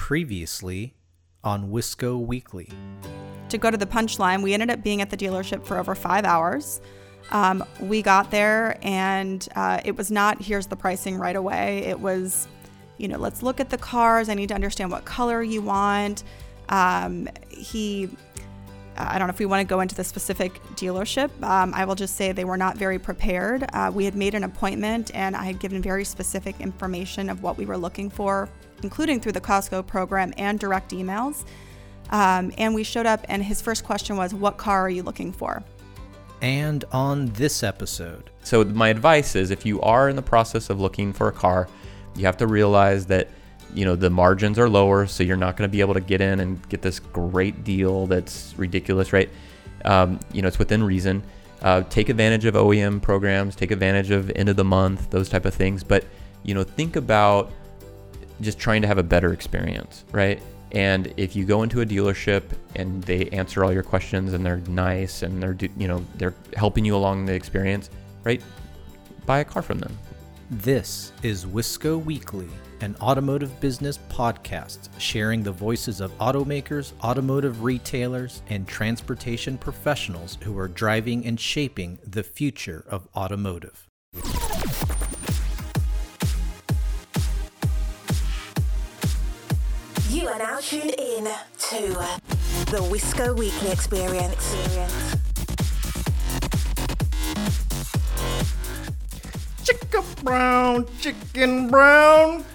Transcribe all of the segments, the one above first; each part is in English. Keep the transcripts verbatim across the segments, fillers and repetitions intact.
Previously on Wisco Weekly. To go to the punchline, we ended up being at the dealership for over five hours. Um, we got there and uh, it was not, here's the pricing right away. It was, you know, let's look at the cars. I need to understand what color you want. Um, he, I don't know if we want to go into the specific dealership. Um, I will just say they were not very prepared. Uh, we had made an appointment and I had given very specific information of what we were looking for, including through the Costco program and direct emails. Um, and we showed up and his first question was, what car are you looking for? And on this episode. So my advice is if you are in the process of looking for a car, you have to realize that, you know, the margins are lower, so you're not going to be able to get in and get this great deal that's ridiculous, right? Um, you know, it's within reason. Uh, take advantage of O E M programs, take advantage of end of the month, those type of things. But, you know, think about just trying to have a better experience, right? And if you go into a dealership and they answer all your questions and they're nice and they're, you know, they're helping you along the experience, right? Buy a car from them. This is Wisco Weekly, an automotive business podcast sharing the voices of automakers, automotive retailers, and transportation professionals who are driving and shaping the future of automotive. You are now tuned in to the Wisco Weekly Experience. Chicken brown, chicken brown,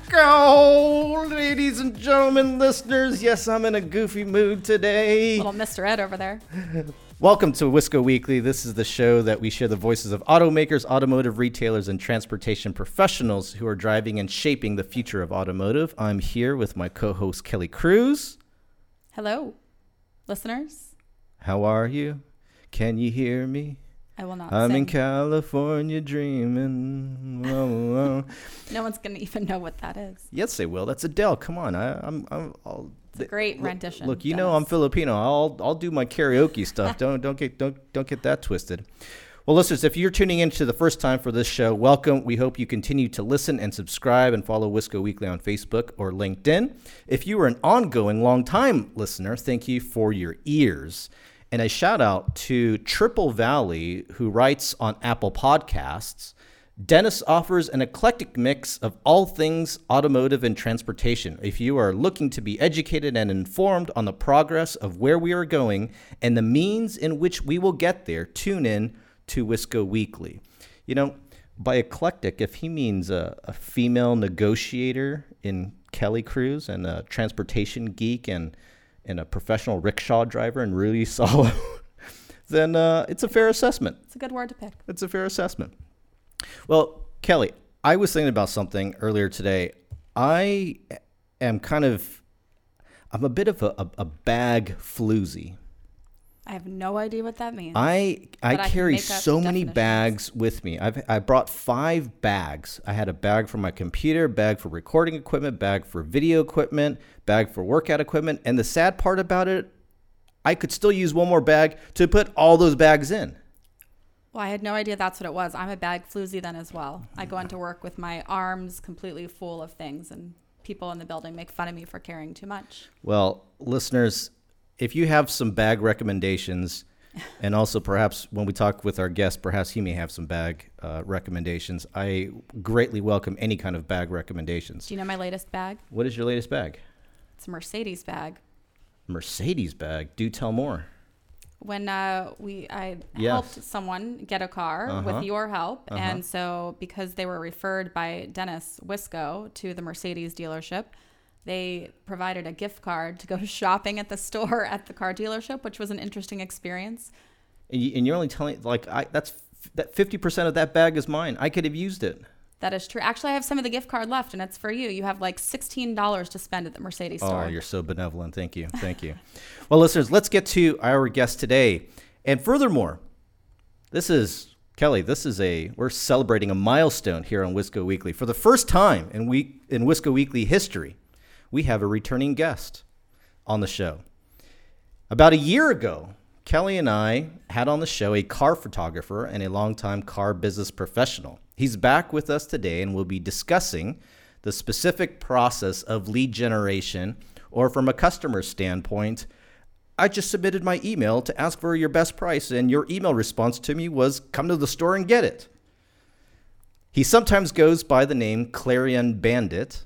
go, ladies and gentlemen, listeners. Yes, I'm in a goofy mood today. Little Mister Ed over there. Welcome to Wisco Weekly. This is the show that we share the voices of automakers, automotive retailers, and transportation professionals who are driving and shaping the future of automotive. I'm here with my co-host, Kelly Cruz. Hello, listeners. How are you? Can you hear me? I will not I'm sing. in California dreaming. Whoa, whoa. No one's going to even know what that is. Yes, they will. That's Adele. Come on. I, I'm. I'm. I'll, It's a great look, rendition. Look, you Dennis. know I'm Filipino. I'll. I'll do my karaoke stuff. Don't. Don't get. Don't. Don't get that twisted. Well, listeners, if you're tuning in to the first time for this show, welcome. We hope you continue to listen and subscribe and follow Wisco Weekly on Facebook or LinkedIn. If you are an ongoing, long-time listener, thank you for your ears. And a shout out to Triple Valley, who writes on Apple Podcasts. Dennis offers an eclectic mix of all things automotive and transportation. If you are looking to be educated and informed on the progress of where we are going and the means in which we will get there, tune in to Wisco Weekly. You know, by eclectic, if he means a, a female negotiator in Kelly Cruz and a transportation geek and and a professional rickshaw driver and Rudy Solo, then uh, it's a fair assessment. It's a good word to pick. It's a fair assessment. Well, Kelly, I was thinking about something earlier today. I am kind of, I'm a bit of a, a, a bag floozy. I have no idea what that means. I I But I can carry make up so many definitions. bags with me. I've I brought five bags. I had a bag for my computer, bag for recording equipment, bag for video equipment, bag for workout equipment. And the sad part about it, I could still use one more bag to put all those bags in. Well, I had no idea that's what it was. I'm a bag floozy then as well. I go into work with my arms completely full of things, and people in the building make fun of me for carrying too much. Well, listeners, if you have some bag recommendations, and also perhaps when we talk with our guest, perhaps he may have some bag uh, recommendations, I greatly welcome any kind of bag recommendations. Do you know my latest bag? What is your latest bag? It's a Mercedes bag. Mercedes bag. Do tell more. When uh, we I Yes. helped someone get a car Uh-huh. with your help, Uh-huh. and so because they were referred by Dennis Wisco to the Mercedes dealership, they provided a gift card to go shopping at the store at the car dealership, which was an interesting experience. And, you, and you're only telling, like, I that's that fifty percent of that bag is mine. I could have used it. That is true. Actually, I have some of the gift card left, and it's for you. You have like sixteen dollars to spend at the Mercedes store. Oh, you're so benevolent. Thank you. Thank you. Well, listeners, let's get to our guest today. And furthermore, this is, Kelly, this is a, we're celebrating a milestone here on Wisco Weekly. For the first time in, week, in Wisco Weekly history, we have a returning guest on the show. About a year ago, Kelly and I had on the show a car photographer and a longtime car business professional. He's back with us today and we'll be discussing the specific process of lead generation Or from a customer standpoint, I just submitted my email to ask for your best price, and your email response to me was, come to the store and get it. He sometimes goes by the name Clarion Bandit.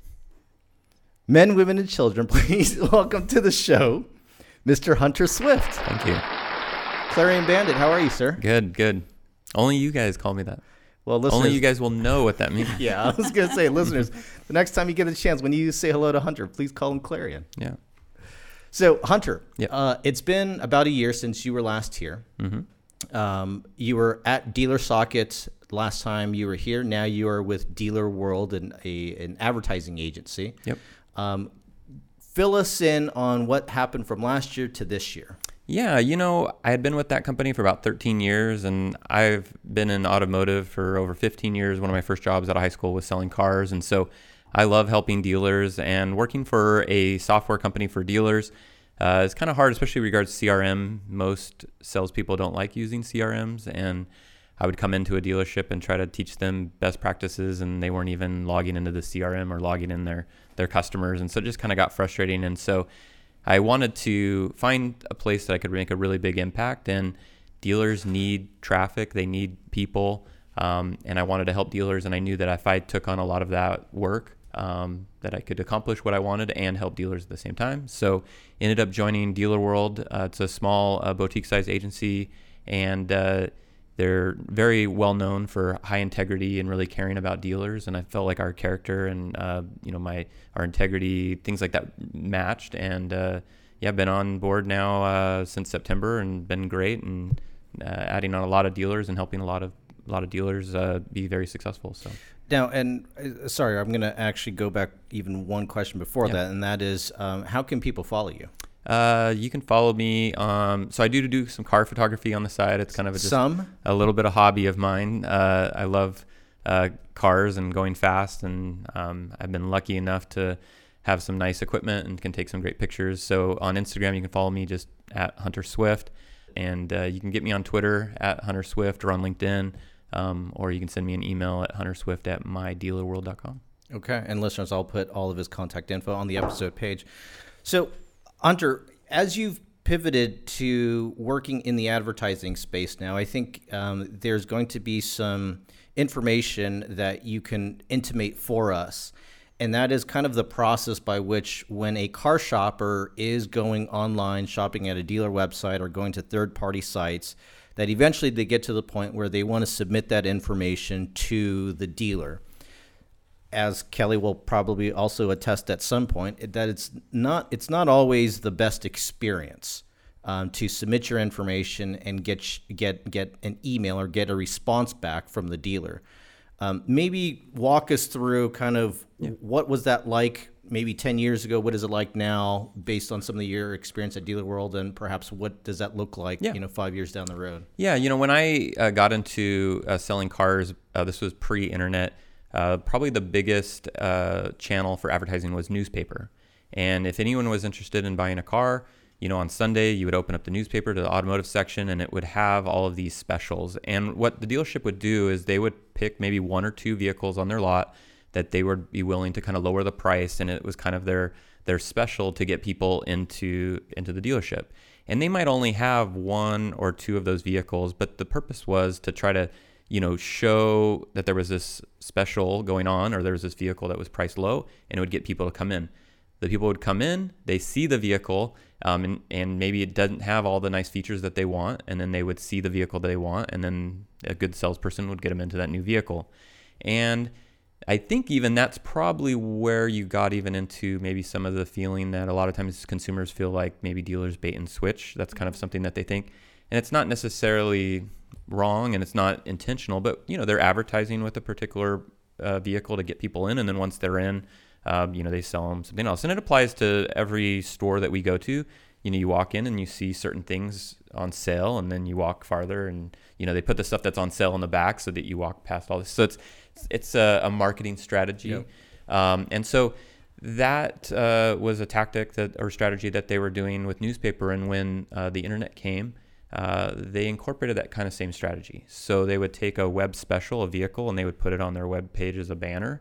Men, women, and children, please welcome to the show, Mister Hunter Swift. Thank you. Clarion Bandit, how are you, sir? Good, good. Only you guys call me that. Well, listeners, Only you guys will know what that means. Yeah, I was going to say, listeners, the next time you get a chance, when you say hello to Hunter, please call him Clarion. Yeah. So, Hunter, Yep. uh, it's been about a year since you were last here. Mm-hmm. Um, you were at Dealer Socket last time you were here. Now you are with Dealer World, and a an advertising agency. Yep. Um, fill us in on what happened from last year to this year. Yeah, you know, I had been with that company for about thirteen years, and I've been in automotive for over fifteen years. One of my first jobs out of high school was selling cars, and so I love helping dealers, and working for a software company for dealers uh, is kind of hard, especially in regards to C R M. Most salespeople don't like using C R Ms, and I would come into a dealership and try to teach them best practices, and they weren't even logging into the C R M or logging in their, their customers, and so it just kind of got frustrating. And so I wanted to find a place that I could make a really big impact, and dealers need traffic, they need people, um, and I wanted to help dealers, and I knew that if I took on a lot of that work, um, that I could accomplish what I wanted and help dealers at the same time. So ended up joining Dealer World. Uh, it's a small uh, boutique-sized agency, and uh, they're very well known for high integrity and really caring about dealers. And I felt like our character and uh, you know my our integrity, things like that, matched. And uh, yeah, I've been on board now uh, since September, and been great, and uh, adding on a lot of dealers and helping a lot of a lot of dealers uh, be very successful. So. Now, and uh, sorry, I'm going to actually go back even one question before Yeah. that, and that is, um, how can people follow you? Uh, you can follow me. Um, so I do do some car photography on the side. It's kind of a, just Some? a little bit of hobby of mine. Uh, I love uh, cars and going fast, and um, I've been lucky enough to have some nice equipment and can take some great pictures. So on Instagram, you can follow me just at Hunter Swift, and uh, you can get me on Twitter at Hunter Swift, or on LinkedIn. Um, or you can send me an email at hunterswift at my dealer world dot com. Okay. And listeners, I'll put all of his contact info on the episode page. So, Hunter, as you've pivoted to working in the advertising space now, I think um, there's going to be some information that you can intimate for us. And that is kind of the process by which, when a car shopper is going online, shopping at a dealer website or going to third-party sites, that eventually they get to the point where they want to submit that information to the dealer. As Kelly will probably also attest at some point, that it's not it's not always the best experience um, to submit your information and get sh- get get an email or get a response back from the dealer. Um, maybe walk us through kind of yeah. what was that like maybe ten years ago? What is it like now, based on some of your experience at Dealer World, and perhaps what does that look like, yeah. you know, five years down the road? Yeah, you know, when I uh, got into uh, selling cars, uh, this was pre-internet. Uh, probably the biggest uh, channel for advertising was newspaper. And if anyone was interested in buying a car, you know, on Sunday, you would open up the newspaper to the automotive section, and it would have all of these specials. And what the dealership would do is they would pick maybe one or two vehicles on their lot that they would be willing to kind of lower the price, and it was kind of their their special to get people into into the dealership. And they might only have one or two of those vehicles, but the purpose was to try to, you know, show that there was this special going on, or there was this vehicle that was priced low, and it would get people to come in. The people would come in, they see the vehicle, um, and, and maybe it doesn't have all the nice features that they want, and then they would see the vehicle that they want, and then a good salesperson would get them into that new vehicle. And I think even that's probably where you got even into maybe some of the feeling that a lot of times consumers feel like maybe dealers bait and switch. That's kind of something that they think. And it's not necessarily wrong, and it's not intentional, but, you know, they're advertising with a particular uh, vehicle to get people in. And then once they're in, um, you know, they sell them something else. And it applies to every store that we go to. You know, you walk in and you see certain things on sale, and then you walk farther and, you know, they put the stuff that's on sale in the back so that you walk past all this. So it's, it's a, a marketing strategy. Yep. Um, and so that uh, was a tactic that or strategy that they were doing with newspaper. And when uh, the internet came, uh, they incorporated that kind of same strategy. So they would take a web special, a vehicle, and they would put it on their web page as a banner.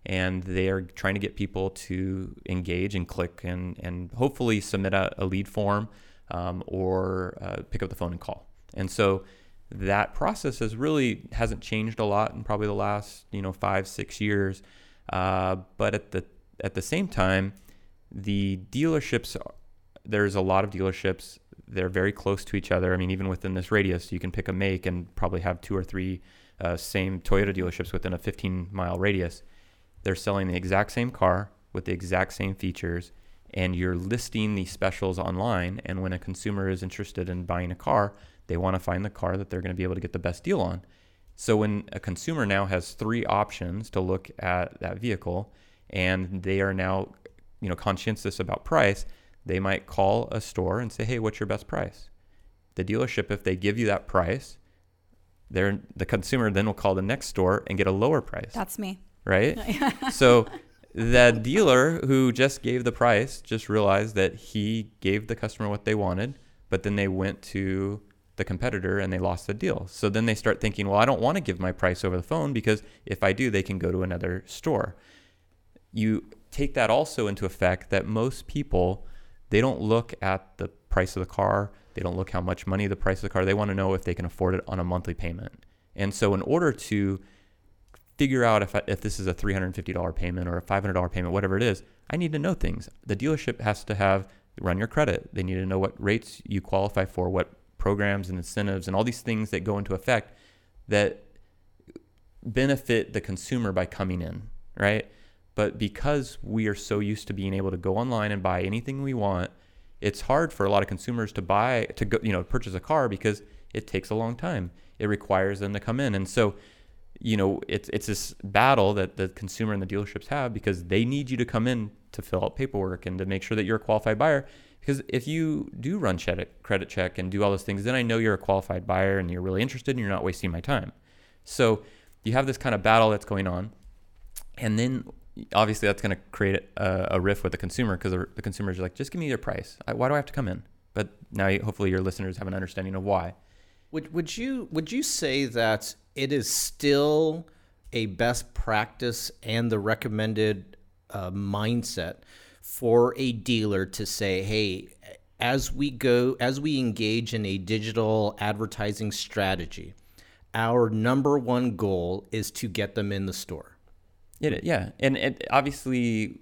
and they are trying to get people to engage and click and, and hopefully submit a, a lead form um, or uh, pick up the phone and call. And so that process has really hasn't changed a lot in probably the last, you know, five, six years. Uh, but at the at the same time, the dealerships, there's a lot of dealerships, they're very close to each other. I mean, even within this radius, you can pick a make and probably have two or three uh, same Toyota dealerships within a fifteen mile radius. They're selling the exact same car with the exact same features, and you're listing these specials online. And when a consumer is interested in buying a car, they want to find the car that they're going to be able to get the best deal on. So when a consumer now has three options to look at that vehicle, and they are now, you know, conscientious about price, they might call a store and say, hey, what's your best price? The dealership, if they give you that price, they're, the consumer then will call the next store and get a lower price. That's me. Right? So the dealer who just gave the price just realized that he gave the customer what they wanted, but then they went to the competitor and they lost the deal. So then they start thinking, well, I don't want to give my price over the phone because if I do, they can go to another store. You take that also into effect that most people, they don't look at the price of the car. They don't look how much money the price of the car. They want to know if they can afford it on a monthly payment. And so in order to figure out if I, if this is a three hundred fifty dollars payment or a five hundred dollars payment, whatever it is, I need to know things. The dealership has to have, run your credit. They need to know what rates you qualify for, what programs and incentives and all these things that go into effect that benefit the consumer by coming in, right? But because we are so used to being able to go online and buy anything we want, it's hard for a lot of consumers to buy, to go, you know, purchase a car because it takes a long time. It requires them to come in. And so, you know, it's it's this battle that the consumer and the dealerships have because they need you to come in to fill out paperwork and to make sure that you're a qualified buyer. Because if you do run credit check and do all those things, then I know you're a qualified buyer and you're really interested and you're not wasting my time. So you have this kind of battle that's going on. And then obviously that's going to create a, a rift with the consumer because the consumers are like, just give me your price. I, why do I have to come in? But now hopefully your listeners have an understanding of why. Would would you would you say that it is still a best practice and the recommended uh, mindset for a dealer to say, hey, as we go, as we engage in a digital advertising strategy, our number one goal is to get them in the store? It, yeah. And it, obviously,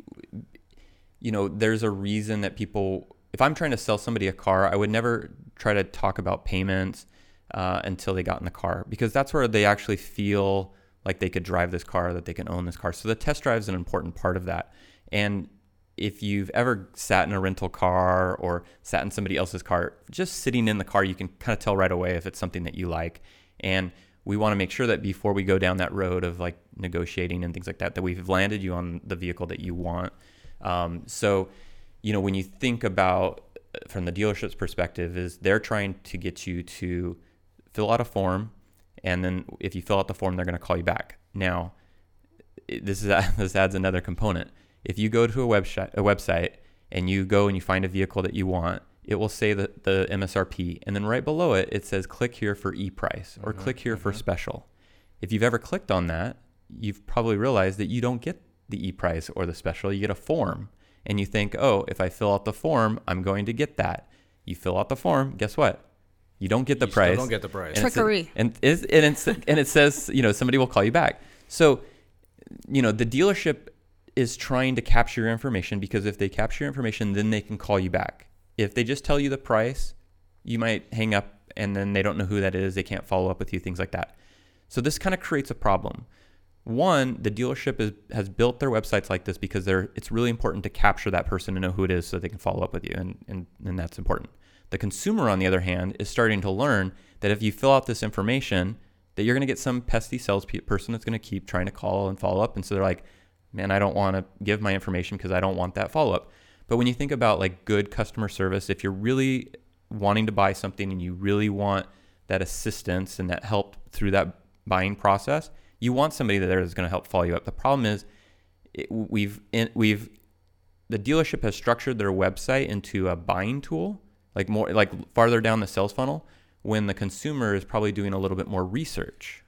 you know, there's a reason that people, if I'm trying to sell somebody a car, I would never try to talk about payments uh, until they got in the car, because that's where they actually feel like they could drive this car, that they can own this car. So the test drive is an important part of that. And if you've ever sat in a rental car or sat in somebody else's car, just sitting in the car, you can kind of tell right away if it's something that you like. And we want to make sure that before we go down that road of like negotiating and things like that, that we've landed you on the vehicle that you want. Um, so, you know, when you think about from the dealership's perspective, is they're trying to get you to fill out a form. And then if you fill out the form, they're going to call you back. Now, this is this adds another component. If you go to a website, a website and you go and you find a vehicle that you want, it will say the, the M S R P. And then right below it, it says click here for e-price or mm-hmm, click here mm-hmm. for special. If you've ever clicked on that, you've probably realized that you don't get the e-price or the special. You get a form. And you think, oh, if I fill out the form, I'm going to get that. You fill out the form, guess what? You don't get the you price. Still don't get the price. And Trickery. And, it's, and, it's, and it says, you know, somebody will call you back. So, you know, the dealership is trying to capture your information, because if they capture your information, then they can call you back. If they just tell you the price, you might hang up and then they don't know who that is. They can't follow up with you, things like that. So this kind of creates a problem. One, the dealership is, has built their websites like this because they're, it's really important to capture that person and know who it is so they can follow up with you, and, and, and that's important. The consumer, on the other hand, is starting to learn that if you fill out this information, that you're going to get some pesky salesperson that's going to keep trying to call and follow up. And so they're like, man, I don't want to give my information because I don't want that follow-up. But when you think about like good customer service, if you're really wanting to buy something and you really want that assistance and that help through that buying process, you want somebody there that's going to help follow you up. The problem is it, we've we've the dealership has structured their website into a buying tool, like more like farther down the sales funnel, when the consumer is probably doing a little bit more research.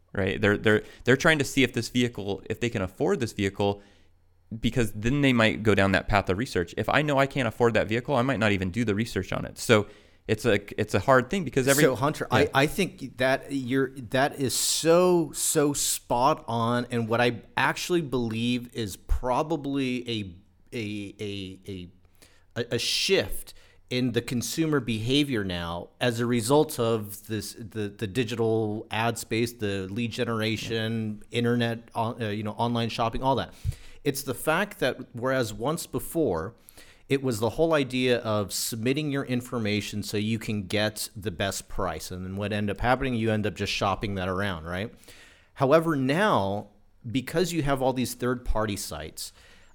right? They're they're they're trying to see if this vehicle, if they can afford this vehicle, because then they might go down that path of research. If I know I can't afford that vehicle, I might not even do the research on it. So it's a it's a hard thing because every so Hunter, yeah. I, I think that you're that is so so spot on, and what I actually believe is probably a a a a, a shift in the consumer behavior now as a result of this the the digital ad space, the lead generation, yeah. internet, uh, you know, online shopping, all that. It's the fact that whereas once before, it was the whole idea of submitting your information so you can get the best price. And then what ended up happening, you end up just shopping that around, right? However, now, because you have all these third-party sites,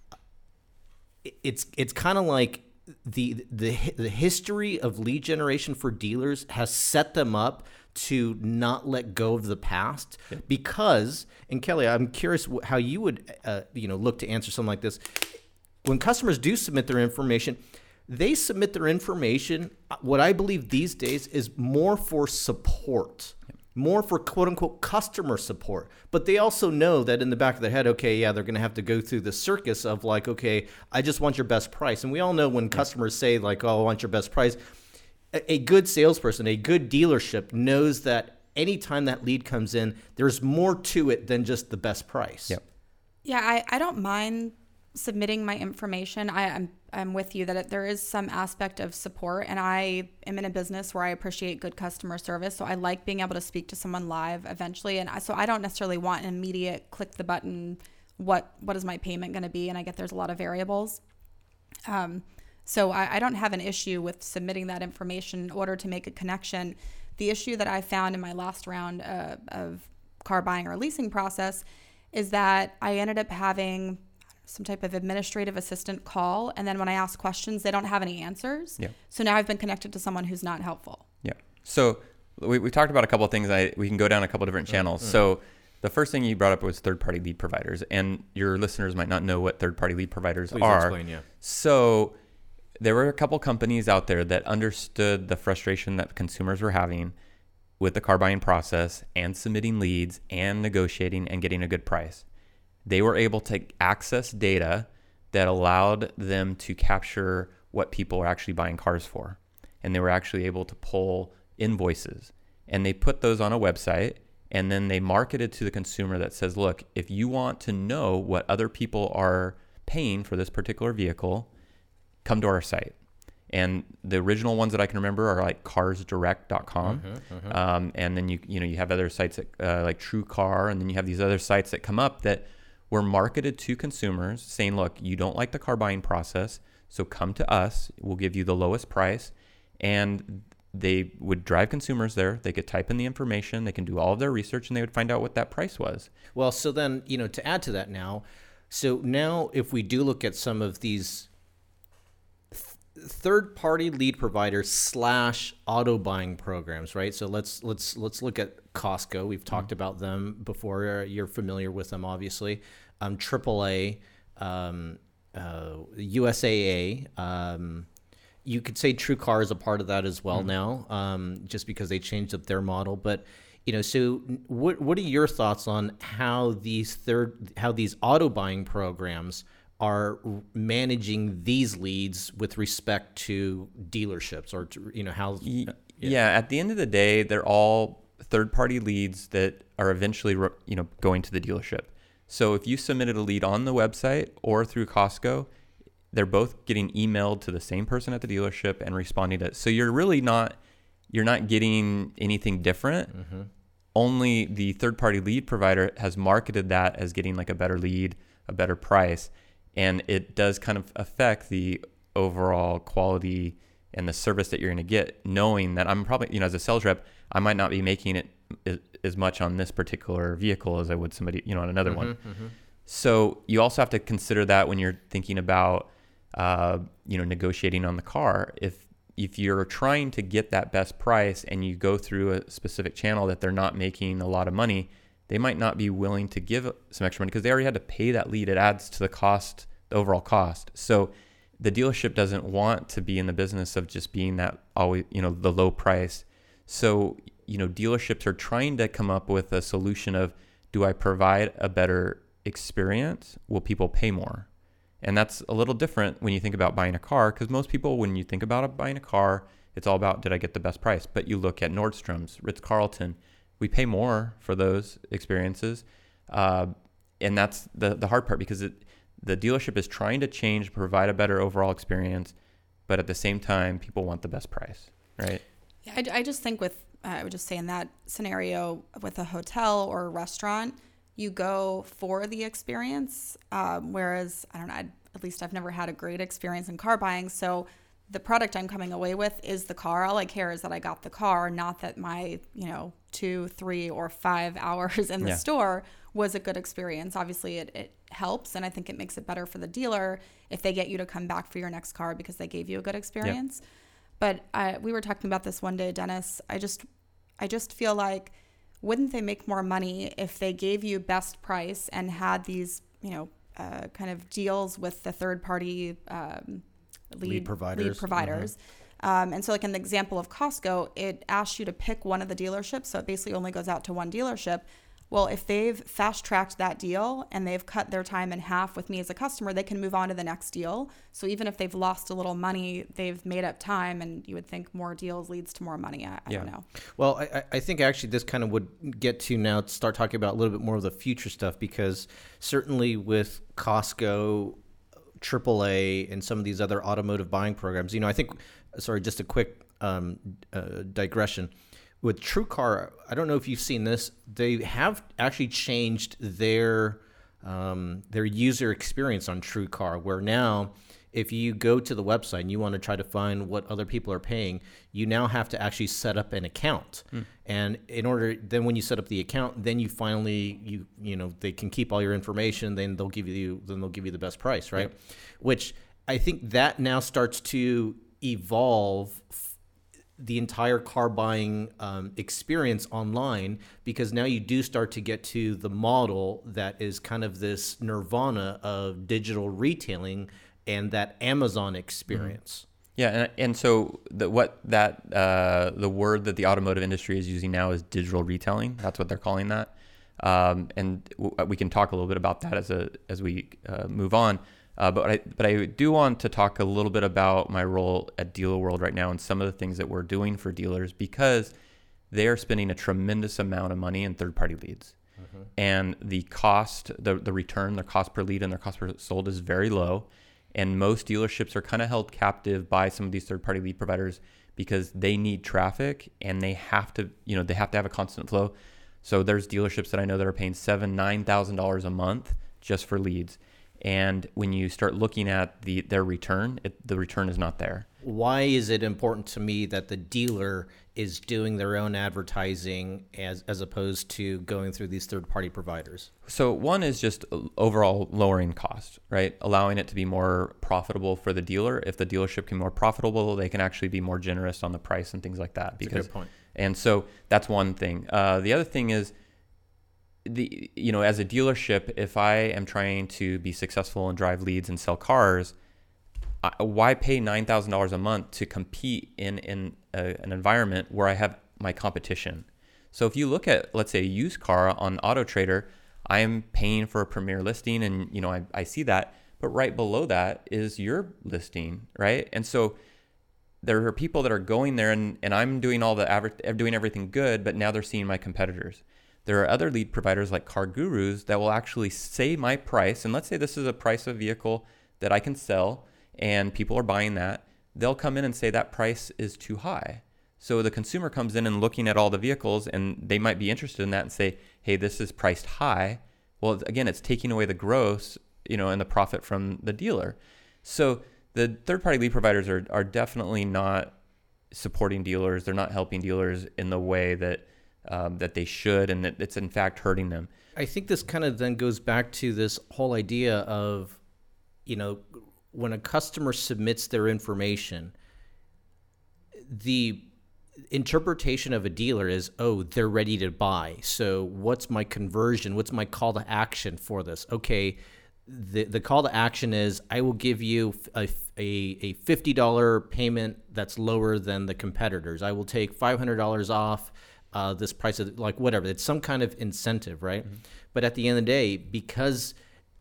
it's it's kind of like the, the the history of lead generation for dealers has set them up to not let go of the past. Yeah. Because, and Kelly, I'm curious how you would uh, you know look to answer something like this. When customers do submit their information, they submit their information, what I believe these days is more for support, more for quote unquote customer support. But they also know that in the back of their head, okay, yeah, they're going to have to go through the circus of like, okay, I just want your best price. And we all know when customers say like, oh, I want your best price, a, a good salesperson, a good dealership knows that anytime that lead comes in, there's more to it than just the best price. Yep. Yeah, I, I don't mind submitting my information. I, I'm I'm with you that it, there is some aspect of support, and I am in a business where I appreciate good customer service. So I like being able to speak to someone live eventually, and I, so I don't necessarily want an immediate click the button. What what is my payment going to be? And I get there's a lot of variables. Um, so I, I don't have an issue with submitting that information in order to make a connection. The issue that I found in my last round uh, of car buying or leasing process is that I ended up having some type of administrative assistant call. And then when I ask questions, they don't have any answers. Yeah. So now I've been connected to someone who's not helpful. Yeah. So we, we talked about a couple of things. I, we can go down a couple of different channels. Mm-hmm. So the first thing you brought up was third-party lead providers. And your listeners might not know what third-party lead providers Please are. Explain, yeah. So there were a couple companies out there that understood the frustration that consumers were having with the car buying process and submitting leads and negotiating and getting a good price. They were able to access data that allowed them to capture what people are actually buying cars for. And they were actually able to pull invoices. And they put those on a website, and then they marketed to the consumer that says, look, if you want to know what other people are paying for this particular vehicle, come to our site. And the original ones that I can remember are like cars direct dot com. Mm-hmm, mm-hmm. Um, and then you you know you have other sites that, uh, like TrueCar, and then you have these other sites that come up that were marketed to consumers saying, look, you don't like the car buying process, so come to us. We'll give you the lowest price. And they would drive consumers there. They could type in the information. They can do all of their research, and they would find out what that price was. Well, so then, you know, to add to that now, so now if we do look at some of these th- third-party lead providers slash auto buying programs, right? So let's let's let's look at Costco. We've talked mm-hmm. about them before. You're familiar with them, obviously. Um, triple A, um, uh, U S A A. Um, you could say TrueCar is a part of that as well mm-hmm. now, um, just because they changed up their model. But you know, so what what are your thoughts on how these third how these auto buying programs are managing these leads with respect to dealerships, or to, you know how? Yeah. yeah, at the end of the day, they're all third-party leads that are eventually, you know, going to the dealership. So if you submitted a lead on the website or through Costco, they're both getting emailed to the same person at the dealership and responding to it. So you're really not, you're not getting anything different. Mm-hmm. Only the third-party lead provider has marketed that as getting like a better lead, a better price. And it does kind of affect the overall quality and the service that you're going to get, knowing that I'm probably, you know, as a sales rep, I might not be making it as much on this particular vehicle as I would somebody, you know, on another mm-hmm, one. Mm-hmm. So you also have to consider that when you're thinking about, uh, you know, negotiating on the car. If if you're trying to get that best price and you go through a specific channel that they're not making a lot of money, they might not be willing to give some extra money because they already had to pay that lead. It adds to the cost, the overall cost. So the dealership doesn't want to be in the business of just being that always, you know, the low price. So you know, dealerships are trying to come up with a solution of, do I provide a better experience? Will people pay more? And that's a little different when you think about buying a car, because most people, when you think about buying a car, it's all about, did I get the best price? But you look at Nordstrom's, Ritz-Carlton, we pay more for those experiences. Uh, and that's the, the hard part, because it, the dealership is trying to change, provide a better overall experience, but at the same time, people want the best price, right? Yeah, I, I just think with, uh, I would just say in that scenario with a hotel or a restaurant, you go for the experience. Um, whereas, I don't know, I'd, at least I've never had a great experience in car buying. So the product I'm coming away with is the car. All I care is that I got the car, not that my, you know, two, three, or five hours in the yeah. store was a good experience. Obviously, it, it helps, and I think it makes it better for the dealer if they get you to come back for your next car because they gave you a good experience. Yep. But I, we were talking about this one day, Dennis. I just, I just feel like, wouldn't they make more money if they gave you best price and had these, you know, uh, kind of deals with the third party um, lead, lead providers? Lead providers. Mm-hmm. Um, and so, like in the example of Costco, it asks you to pick one of the dealerships, so it basically only goes out to one dealership. Well, if they've fast-tracked that deal and they've cut their time in half with me as a customer, they can move on to the next deal. So even if they've lost a little money, they've made up time, and you would think more deals leads to more money. I, I yeah. don't know. Well, I, I think actually this kind of would get to now start talking about a little bit more of the future stuff, because certainly with Costco, triple A, and some of these other automotive buying programs, you know, I think, sorry, just a quick um, uh, digression. With TrueCar, I don't know if you've seen this, they have actually changed their um, their user experience on TrueCar, where now if you go to the website and you want to try to find what other people are paying, you now have to actually set up an account. Mm. And in order, then when you set up the account, then you finally, you you know, they can keep all your information, then they'll give you, then they'll give you the best price, right? Yep. Which I think that now starts to evolve the entire car buying um, experience online, because now you do start to get to the model that is kind of this nirvana of digital retailing and that Amazon experience. Mm-hmm. Yeah, and, and so the, what that uh, the word that the automotive industry is using now is digital retailing. That's what they're calling that, um, and w- we can talk a little bit about that as a as we uh, move on. Uh, but I but I do want to talk a little bit about my role at Dealer World right now and some of the things that we're doing for dealers, because they are spending a tremendous amount of money in third-party leads. Mm-hmm. And the cost, the, the return, their cost per lead and their cost per sold is very low. And most dealerships are kind of held captive by some of these third-party lead providers because they need traffic and they have to, you know, they have to have a constant flow. So there's dealerships that I know that are paying seven, nine thousand dollars a month just for leads. And when you start looking at the their return, it, the return is not there. Why is it important to me that the dealer is doing their own advertising as as opposed to going through these third-party providers? So one is just overall lowering cost, right? Allowing it to be more profitable for the dealer. If the dealership can be more profitable, they can actually be more generous on the price and things like that. Because, that's a good point. And so that's one thing. Uh, the other thing is, the you know, as a dealership, if I am trying to be successful and drive leads and sell cars, I, why pay nine thousand dollars a month to compete in in a, an environment where I have my competition? So if you look at, let's say, a used car on Auto Trader, I am paying for a premier listing, and you know I, I see that, but right below that is your listing, right? And so there are people that are going there, and, and I'm doing all the aver- doing everything good, but now they're seeing my competitors. There are other lead providers like Car Gurus that will actually say my price. And let's say this is a price of vehicle that I can sell and people are buying that. They'll come in and say that price is too high. So the consumer comes in and looking at all the vehicles, and they might be interested in that and say, hey, this is priced high. Well, again, it's taking away the gross, you know, and the profit from the dealer. So the third-party lead providers are, are definitely not supporting dealers. They're not helping dealers in the way that Um, that they should, and that it's in fact hurting them. I think this kind of then goes back to this whole idea of, you know, when a customer submits their information, the interpretation of a dealer is, oh, they're ready to buy. So what's my conversion? What's my call to action for this? Okay, the the call to action is I will give you a, a, a fifty dollars payment that's lower than the competitors. I will take five hundred dollars off uh, this price of like whatever. It's some kind of incentive, right? Mm-hmm. But at the end of the day, because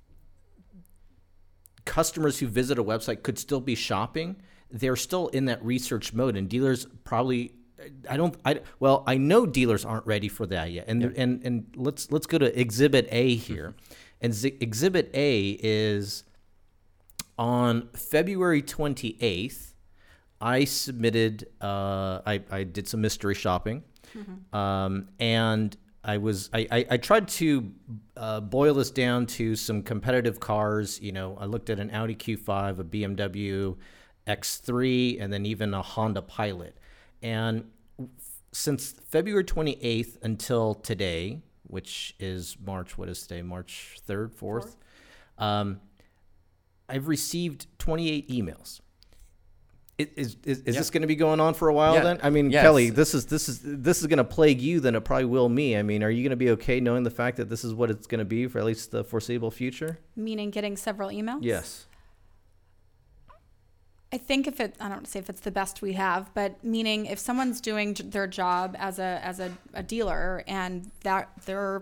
customers who visit a website could still be shopping, they're still in that research mode, and dealers probably. I don't. I well, I know dealers aren't ready for that yet, and Yep. and and let's let's go to Exhibit A here, and Z- Exhibit A is on February twenty-eighth. I submitted. Uh, I I did some mystery shopping, mm-hmm. um, and I was I I, I tried to uh, boil this down to some competitive cars. You know, I looked at an Audi Q five, a B M W X three, and then even a Honda Pilot. And since February twenty-eighth until today, which is March, what is today? March third, fourth? Um, I've received twenty-eight emails. Is is, is, is Yeah. this going to be going on for a while Yeah. then? I mean, Yes. Kelly, this is this is this is going to plague you than it probably will me. I mean, are you going to be okay knowing the fact that this is what it's going to be for at least the foreseeable future? Meaning getting several emails? Yes. I think if it, I don't say if it's the best we have, but meaning if someone's doing j- their job as a as a, a dealer and that their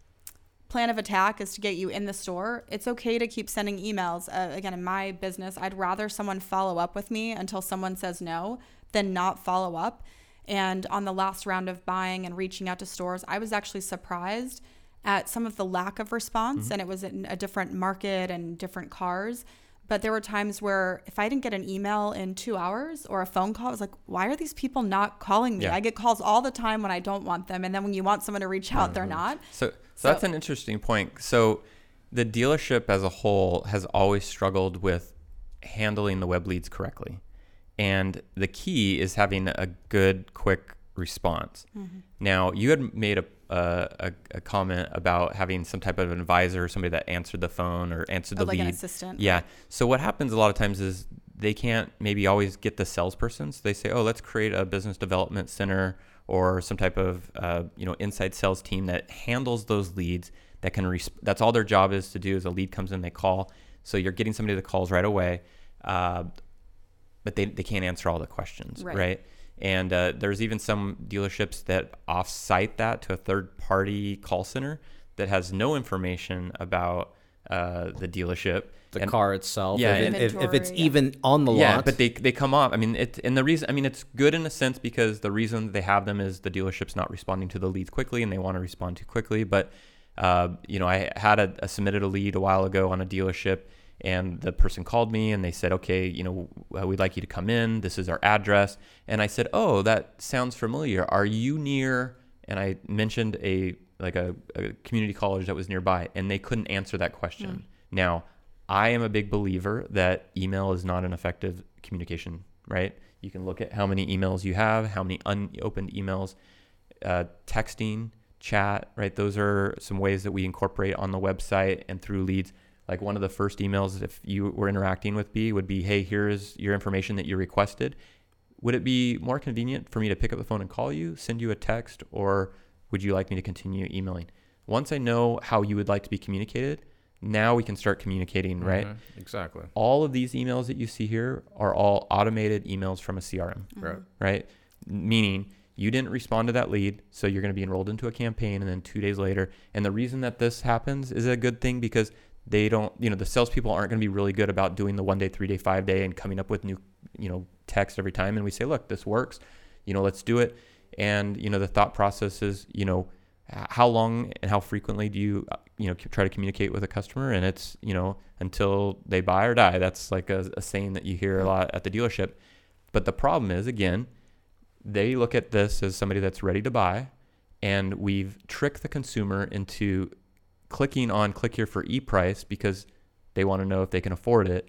plan of attack is to get you in the store, it's okay to keep sending emails. Uh, again, in my business, I'd rather someone follow up with me until someone says no than not follow up. And on the last round of buying and reaching out to stores, I was actually surprised at some of the lack of response, mm-hmm. and it was in a different market and different cars. But there were times where if I didn't get an email in two hours or a phone call, I was like, why are these people not calling me? Yeah. I get calls all the time when I don't want them. And then when you want someone to reach out, mm-hmm. they're not. So, so, So- that's an interesting point. So the dealership as a whole has always struggled with handling the web leads correctly. And the key is having a good, quick response. Mm-hmm. Now, you had made a, uh, a a comment about having some type of an advisor, somebody that answered the phone or answered Oh, the like lead. an assistant. Yeah. So what happens a lot of times is they can't maybe always get the salesperson. So they say, oh, let's create a business development center or some type of uh, you know inside sales team that handles those leads. That can resp- that's all their job is to do. Is a lead comes in, they call. So you're getting somebody that calls right away, uh, but they they can't answer all the questions, Right. right? And uh, there's even some dealerships that off-site that to a third-party call center that has no information about uh, the dealership. The and, car itself. Yeah, If, it, if, if it's Inventory, yeah. even on the yeah, lot. but they they come off. I mean, it and the reason. I mean, it's good in a sense because the reason they have them is the dealership's not responding to the leads quickly, and they want to respond too quickly. But uh, you know, I had a, a submitted a lead a while ago on a dealership. And the person called me and they said, okay, you know, we'd like you to come in. This is our address. And I said, oh, that sounds familiar. Are you near? And I mentioned a like a, a community college that was nearby, and they couldn't answer that question. Mm. Now, I am a big believer that email is not an effective communication, right? You can look at how many emails you have, how many unopened emails, uh, texting, chat, right? Those are some ways that we incorporate on the website and through leads. Like one of the first emails, if you were interacting with B, would be, hey, here's your information that you requested. Would it be more convenient for me to pick up the phone and call you, send you a text, or would you like me to continue emailing? Once I know how you would like to be communicated, now we can start communicating, right? Mm-hmm. Exactly. All of these emails that you see here are all automated emails from a C R M, Right. right? Meaning you didn't respond to that lead, so you're going to be enrolled into a campaign, and then two days later. And the reason that this happens is a good thing because they don't, you know, the salespeople aren't going to be really good about doing the one day, three day, five day and coming up with new, you know, text every time. And we say, look, this works, you know, let's do it. And, you know, the thought process is, you know, how long and how frequently do you, you know, try to communicate with a customer? And it's, you know, until they buy or die. That's like a, a saying that you hear a lot at the dealership. But the problem is, again, they look at this as somebody that's ready to buy, and we've tricked the consumer into clicking on click here for e-price because they want to know if they can afford it,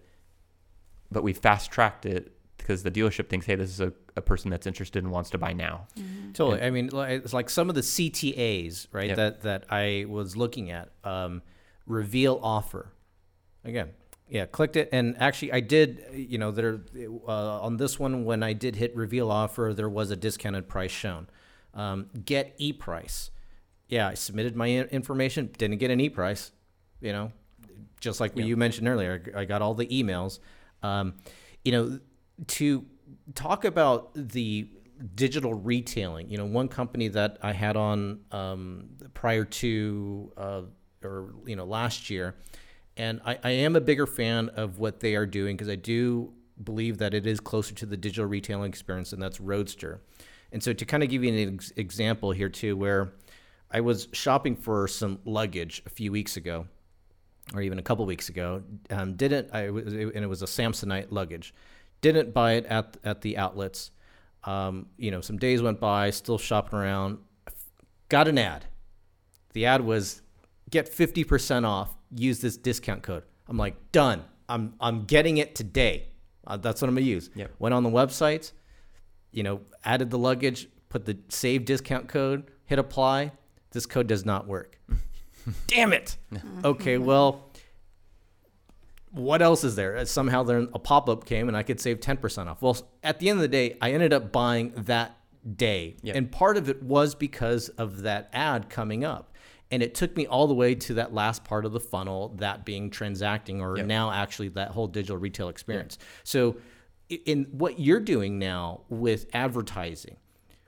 but we fast tracked it because the dealership thinks, hey, this is a, a person that's interested and wants to buy now. Mm-hmm. Totally. I mean, like- it's like some of the C T As, right, Yep. that, that I was looking at. Um, reveal offer. Again, yeah, clicked it. And actually, I did, you know, there uh, on this one, when I did hit reveal offer, there was a discounted price shown. Um, get e-price. Yeah, I submitted my in- information, didn't get an e-price, you know, just like what Yeah. you mentioned earlier. I got all the emails. Um, you know, to talk about the digital retailing. You know, one company that I had on um, prior to uh, or you know last year, and I, I am a bigger fan of what they are doing because I do believe that it is closer to the digital retailing experience, and that's Roadster. And so to kind of give you an ex- example here too, where I was shopping for some luggage a few weeks ago, or even a couple weeks ago, um, didn't I? And it was a Samsonite luggage. Didn't buy it at at the outlets. Um, you know, some days went by, still shopping around. Got an ad. The ad was get fifty percent off. Use this discount code. I'm like, done. I'm I'm getting it today. Uh, that's what I'm gonna use. Yep. Went on the website. You know, added the luggage. Put the save discount code. Hit apply. This code does not work. Damn it. Okay, well, what else is there? Somehow there a pop-up came and I could save ten percent off. Well, at the end of the day, I ended up buying that day. Yep. And part of it was because of that ad coming up. And it took me all the way to that last part of the funnel, that being transacting, or Yep. now actually that whole digital retail experience. Yep. So i- in what you're doing now with advertising,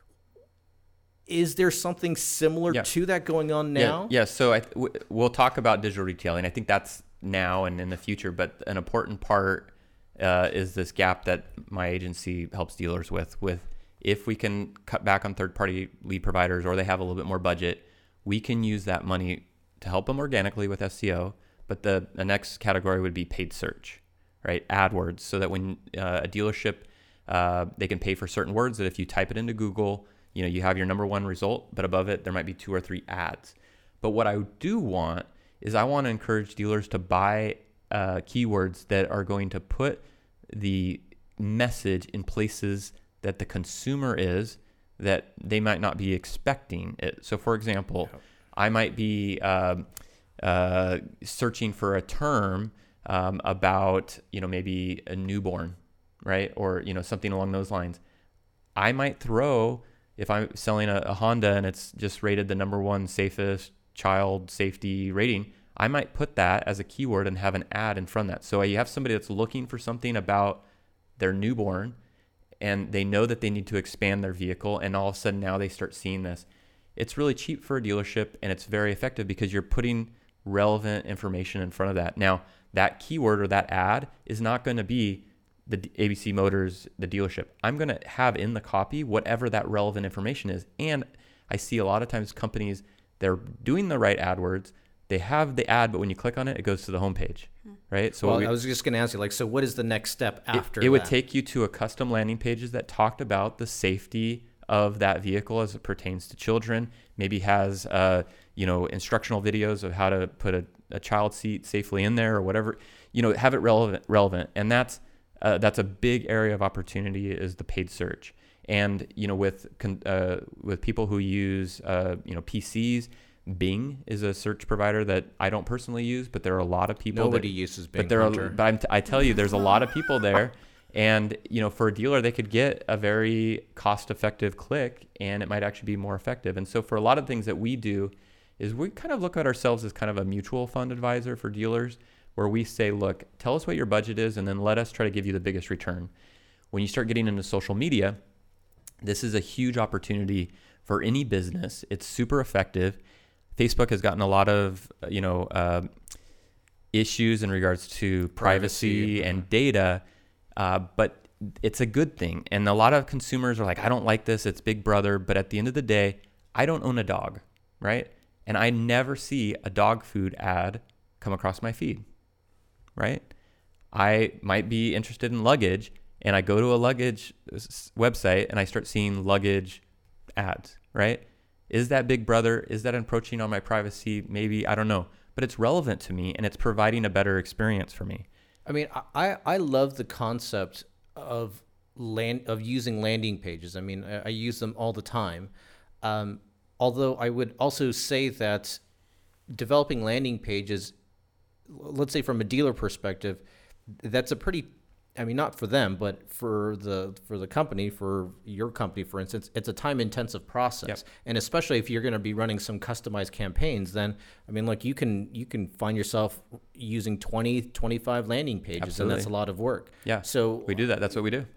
is there something similar Yeah. to that going on now? Yeah, yeah. So I th- w- we'll talk about digital retailing. I think that's now and in the future, but an important part uh, is this gap that my agency helps dealers with. With if we can cut back on third-party lead providers, or they have a little bit more budget, we can use that money to help them organically with S E O. But the, the next category would be paid search, right? AdWords, so that when uh, a dealership uh, they can pay for certain words that if you type it into Google, you know, you have your number one result, but above it, there might be two or three ads. But what I do want is I want to encourage dealers to buy uh, keywords that are going to put the message in places that the consumer is, that they might not be expecting it. So for example, yeah. I might be um, uh, searching for a term um, about, you know, maybe a newborn, right? Or, you know, something along those lines. I might throw, if I'm selling a, a Honda and it's just rated the number one safest child safety rating, I might put that as a keyword and have an ad in front of that. So you have somebody that's looking for something about their newborn, and they know that they need to expand their vehicle, and all of a sudden now they start seeing this. It's really cheap for a dealership, and it's very effective because you're putting relevant information in front of that. Now, that keyword or that ad is not going to be the A B C Motors, the dealership. I'm going to have in the copy whatever that relevant information is. And I see a lot of times companies, they're doing the right AdWords. They have the ad, but when you click on it, it goes to the homepage, right? So well, we, I was just going to ask you, like, so what is the next step after it, it would that? take you to a custom landing pages that talked about the safety of that vehicle as it pertains to children. Maybe has, uh, you know, instructional videos of how to put a, a child seat safely in there or whatever. You know, have it relevant, relevant, and that's uh, that's a big area of opportunity is the paid search. And you know, with uh, with people who use uh, you know P Cs. Bing is a search provider that I don't personally use, but there are a lot of people. Nobody that, uses Bing. But there Hunter. are, but I'm t- I tell you, there's a lot of people there, and you know, for a dealer, they could get a very cost-effective click, and it might actually be more effective. And so, for a lot of things that we do, is we kind of look at ourselves as kind of a mutual fund advisor for dealers, where we say, look, tell us what your budget is, and then let us try to give you the biggest return. When you start getting into social media, this is a huge opportunity for any business. It's super effective. Facebook has gotten a lot of, you know, uh, issues in regards to privacy, privacy. and data, uh, but it's a good thing. And a lot of consumers are like, I don't like this. It's Big Brother. But at the end of the day, I don't own a dog, right? And I never see a dog food ad come across my feed, right? I might be interested in luggage, and I go to a luggage website and I start seeing luggage ads, right? Is that Big Brother? Is that encroaching on my privacy? Maybe, I don't know. But it's relevant to me, and it's providing a better experience for me. I mean, I, I love the concept of land of using landing pages. I mean, I, I use them all the time. Um, although I would also say that developing landing pages, let's say from a dealer perspective, that's a pretty I mean, not for them, but for the for the company, for your company, for instance, it's a time-intensive process. Yep. And especially if you're going to be running some customized campaigns, then, I mean, like you can you can find yourself using twenty, twenty-five landing pages, Absolutely. And that's a lot of work. Yeah, so we do that. That's what we do.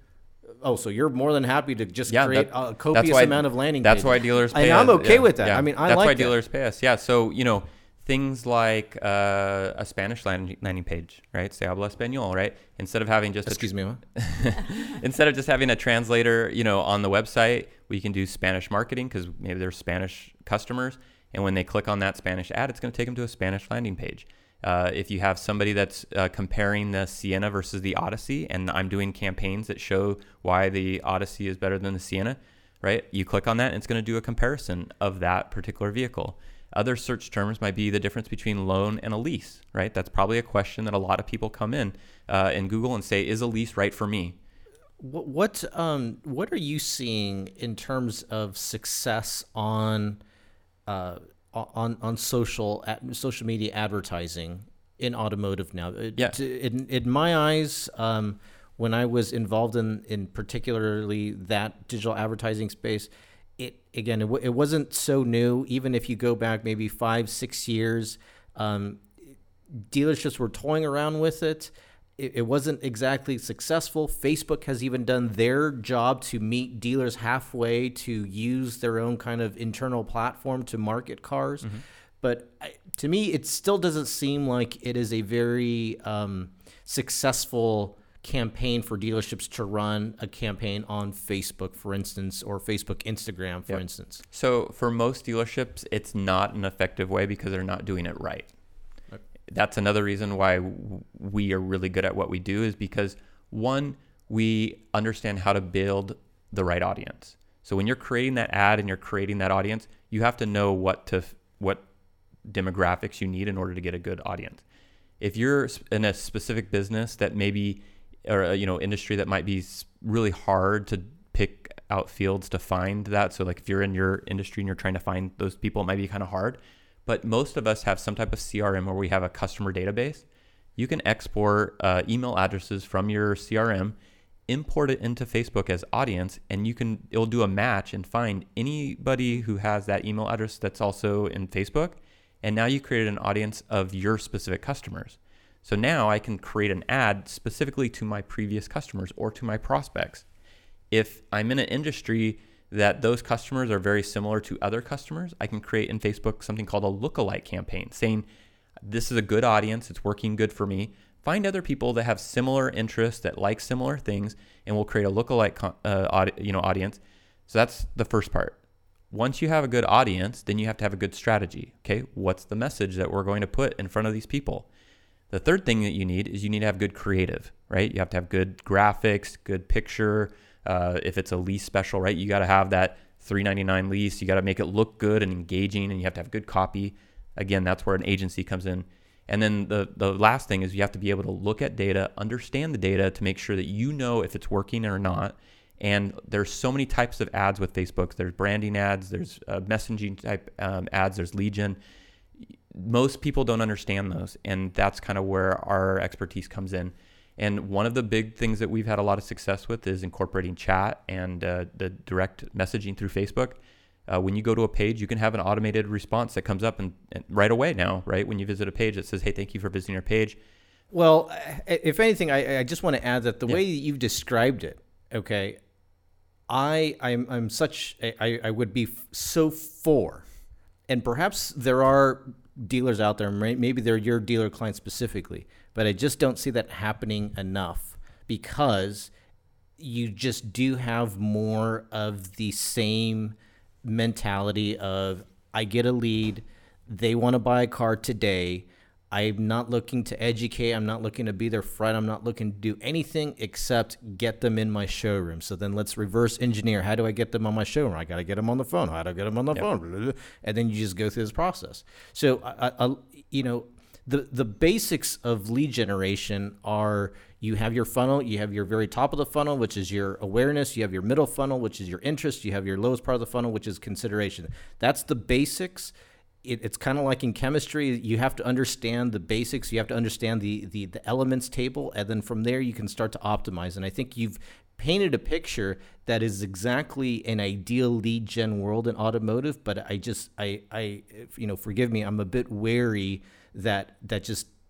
Oh, so you're more than happy to just Yeah, create that- a copious that's why- amount of landing That's pages. why dealers pay And I'm us. okay Yeah, with that. yeah. I mean, I that's like why that. dealers pay us. Yeah. So, you know, things like uh, a Spanish landing, landing page, right? Se habla español, right? Instead of having just Excuse a, me, what? instead of just having a translator, you know, on the website, we can do Spanish marketing because maybe they're Spanish customers. And when they click on that Spanish ad, it's going to take them to a Spanish landing page. Uh, if you have somebody that's uh, comparing the Sienna versus the Odyssey, and I'm doing campaigns that show why the Odyssey is better than the Sienna, right? You click on that and it's going to do a comparison of that particular vehicle. Other search terms might be the difference between loan and a lease, right? That's probably a question that a lot of people come in uh, in Google and say, is a lease right for me? What what, um, what are you seeing in terms of success on uh, on on social ad, social media advertising in automotive now? Yeah. To, in in my eyes, um, when I was involved in in particularly that digital advertising space, it again it, w- it wasn't so new. Even if you go back maybe five six years, um, dealerships were toying around with it. It, it wasn't exactly successful. Facebook has even done their job to meet dealers halfway to use their own kind of internal platform to market cars. Mm-hmm. But I, to me, it still doesn't seem like it is a very um, successful campaign for dealerships to run a campaign on Facebook, for instance, or Facebook, Instagram, for Yep. instance. So for most dealerships, it's not an effective way because they're not doing it right. Okay. That's another reason why w- we are really good at what we do is because, one, we understand how to build the right audience. So when you're creating that ad and you're creating that audience, you have to know what to what demographics you need in order to get a good audience. If you're in a specific business that maybe or a, you know industry that might be really hard to pick out fields to find that, so like if you're in your industry and you're trying to find those people, it might be kind of hard. But most of us have some type of C R M where we have a customer database. You can export uh, email addresses from your C R M, import it into Facebook as audience, and you can it'll do a match and find anybody who has that email address that's also in Facebook. And now you created an audience of your specific customers. So now I can create an ad specifically to my previous customers or to my prospects. If I'm in an industry that those customers are very similar to other customers, I can create in Facebook something called a lookalike campaign saying, this is a good audience, it's working good for me. Find other people that have similar interests, that like similar things, and we'll create a lookalike uh, audi- you know, audience. So that's the first part. Once you have a good audience, then you have to have a good strategy. Okay, what's the message that we're going to put in front of these people? The third thing that you need is you need to have good creative, right? You have to have good graphics, good picture. Uh, if it's a lease special, right? You got to have that three ninety-nine lease. You got to make it look good and engaging, and you have to have good copy. Again, that's where an agency comes in. And then the, the last thing is you have to be able to look at data, understand the data to make sure that you know if it's working or not. And there's so many types of ads with Facebook. There's branding ads, there's uh, messaging type um, ads, there's lead gen. Most people don't understand those, and that's kind of where our expertise comes in. And one of the big things that we've had a lot of success with is incorporating chat and uh, the direct messaging through Facebook. Uh, when you go to a page, you can have an automated response that comes up and, and right away now, right? When you visit a page that says, hey, thank you for visiting our page. Well, if anything, I, I just want to add that the Yeah. way that you've described it, okay, I I'm I'm such I, I would be f- so for, and perhaps there are dealers out there, may- maybe they're your dealer client specifically, but I just don't see that happening enough because you just do have more of the same mentality of I get a lead, they want to buy a car today. I'm not looking to educate. I'm not looking to be their friend. I'm not looking to do anything except get them in my showroom. So then let's reverse engineer. How do I get them on my showroom? I got to get them on the phone. How do I get them on the Yep. phone? Blah, blah, blah. And then you just go through this process. So, I, I, you know, the, the basics of lead generation are you have your funnel, you have your very top of the funnel, which is your awareness. You have your middle funnel, which is your interest. You have your lowest part of the funnel, which is consideration. That's the basics. It, it's kind of like in chemistry. You have to understand the basics. You have to understand the, the the elements table, and then from there you can start to optimize. And I think you've painted a picture that is exactly an ideal lead gen world in automotive. But I just I I you know forgive me, I'm a bit wary that that just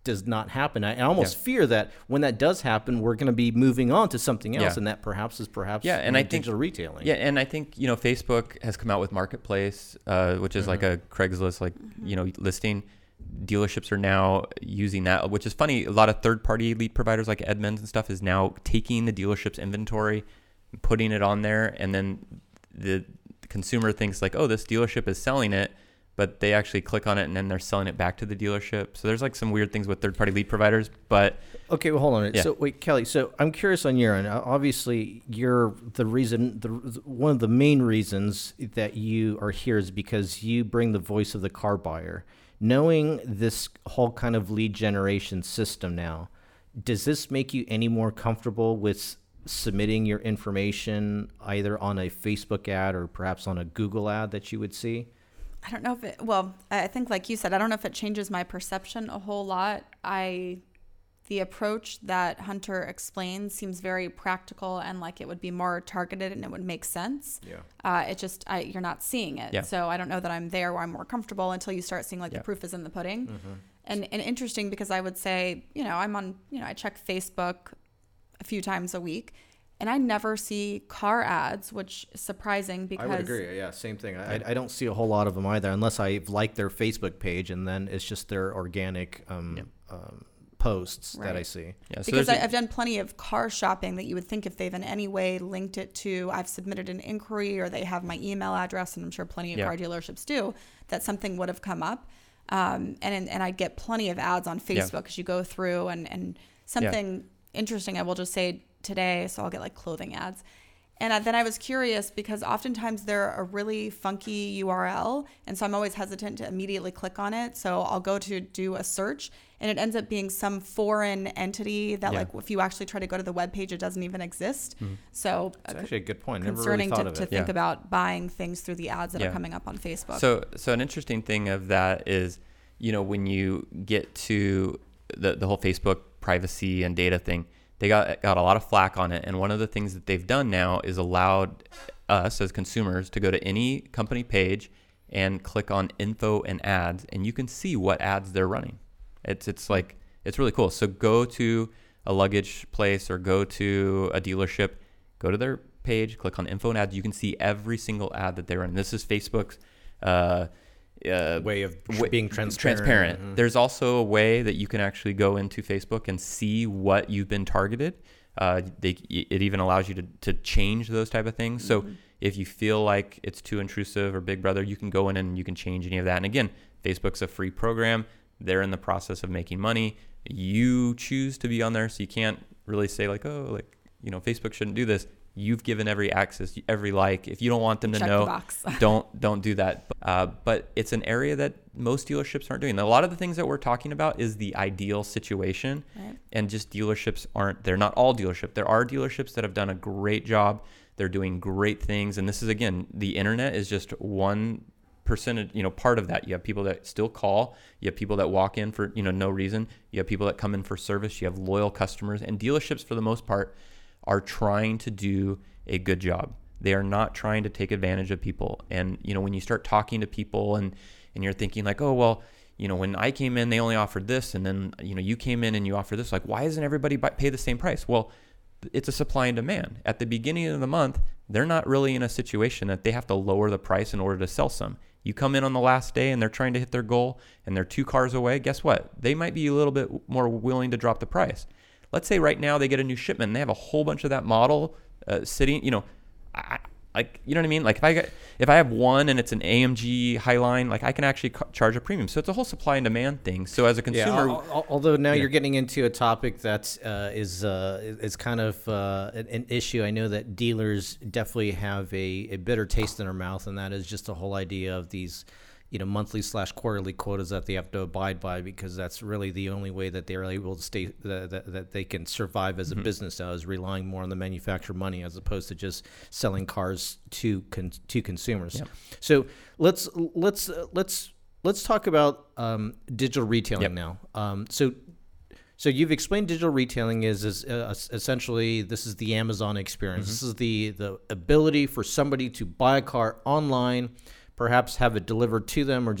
does not happen. I, I almost Yeah. fear that when that does happen, we're going to be moving on to something else, Yeah. and that perhaps is perhaps Yeah, you and know, I think digital retailing. Yeah, and I think you know Facebook has come out with Marketplace, uh, which is Mm-hmm. like a Craigslist like you know listing. Dealerships are now using that, which is funny. A lot of third-party lead providers like Edmunds and stuff is now taking the dealership's inventory, putting it on there, and then the consumer thinks like, oh, this dealership is selling it, but they actually click on it and then they're selling it back to the dealership. So there's like some weird things with third-party lead providers, but Okay, well, hold on. a minute. Yeah. So, wait, Kelly. So, I'm curious on your end. Uh, Obviously, you're the reason. The one of the main reasons that you are here is because you bring the voice of the car buyer. Knowing this whole kind of lead generation system now, does this make you any more comfortable with submitting your information either on a Facebook ad or perhaps on a Google ad that you would see? I don't know if it, well, I think like you said, I don't know if it changes my perception a whole lot. I, the approach that Hunter explains seems very practical and like it would be more targeted and it would make sense. Yeah. Uh, it just, I, you're not seeing it. Yeah. So I don't know that I'm there where I'm more comfortable until you start seeing like Yeah. the proof is in the pudding. And, and interesting because I would say, you know, I'm on, you know, I check Facebook a few times a week. And I never see car ads, which is surprising because I would agree. Yeah, same thing. I, I don't see a whole lot of them either, unless I like their Facebook page, and then it's just their organic um, um, posts that Right. I see. yeah. So because there's I, a- I've done plenty of car shopping that you would think if they've in any way linked it to, I've submitted an inquiry or they have my email address, and I'm sure plenty of Yeah. car dealerships do, that something would have come up. Um, and and I'd get plenty of ads on Yeah. Facebook as you go through, and, and something interesting I will just say today, so I'll get like clothing ads. And I, then I was curious because oftentimes they're a really funky U R L. And so I'm always hesitant to immediately click on it. So I'll go to do a search and it ends up being some foreign entity that Yeah. like if you actually try to go to the webpage, it doesn't even exist. So That's uh, actually a good point. Never really concerning thought to, of to it. think Yeah. about buying things through the ads that Yeah. are coming up on Facebook. So, so an interesting thing of that is, you know, when you get to the the whole Facebook privacy and data thing, they got got a lot of flack on it. And one of the things that they've done now is allowed us as consumers to go to any company page and click on info and ads, and you can see what ads they're running. It's it's like it's really cool. So go to a luggage place or go to a dealership, go to their page, click on info and ads. You can see every single ad that they run. This is Facebook's uh, uh, Way of wa- being transparent. transparent. Mhm. There's also a way that you can actually go into Facebook and see what you've been targeted. Uh, they, it even allows you to, to change those type of things. So if you feel like it's too intrusive or Big Brother, you can go in and you can change any of that. And again, Facebook's a free program. They're in the process of making money. You choose to be on there, so you can't really say like, oh, like, you know, Facebook shouldn't do this. You've given every access, every like. If you don't want them to Check the know, box. don't don't do that. Uh, but it's an area that most dealerships aren't doing. A lot of the things that we're talking about is the ideal situation, Right. and just dealerships aren't. They're not all dealerships. There are dealerships that have done a great job. They're doing great things, and this is again, the internet is just one percentage, you know, part of that. You have people that still call. You have people that walk in for, you know, no reason. You have people that come in for service. You have loyal customers, and dealerships for the most part are trying to do a good job. They are not trying to take advantage of people. And, you know, when you start talking to people and, and you're thinking like, oh, well, you know, when I came in, they only offered this. And then, you know, you came in and you offer this. Like, why doesn't everybody buy, pay the same price? Well, it's a supply and demand. At the beginning of the month, they're not really in a situation that they have to lower the price in order to sell some. You come in on the last day and they're trying to hit their goal and they're two cars away. Guess what? They might be a little bit more willing to drop the price. Let's say right now they get a new shipment and they have a whole bunch of that model uh, sitting, you know, I, like, you know what I mean? Like if I get, if I have one and it's an A M G Highline, like I can actually ca- charge a premium. So it's a whole supply and demand thing. So as a consumer, Yeah, al- al- although now Yeah. you're getting into a topic that uh, is uh, is kind of uh, an, an issue. I know that dealers definitely have a, a bitter taste in their mouth, and that is just the whole idea of these, you know, monthly slash quarterly quotas that they have to abide by, because that's really the only way that they're able to stay that, that, that they can survive as a Mm-hmm. business now, is relying more on the manufacturer money as opposed to just selling cars to con- to consumers. Yep. So let's let's uh, let's let's talk about um, digital retailing Yep. now. Um, so. So you've explained digital retailing is, is uh, essentially this is the Amazon experience. This is the the ability for somebody to buy a car online, perhaps have it delivered to them, or just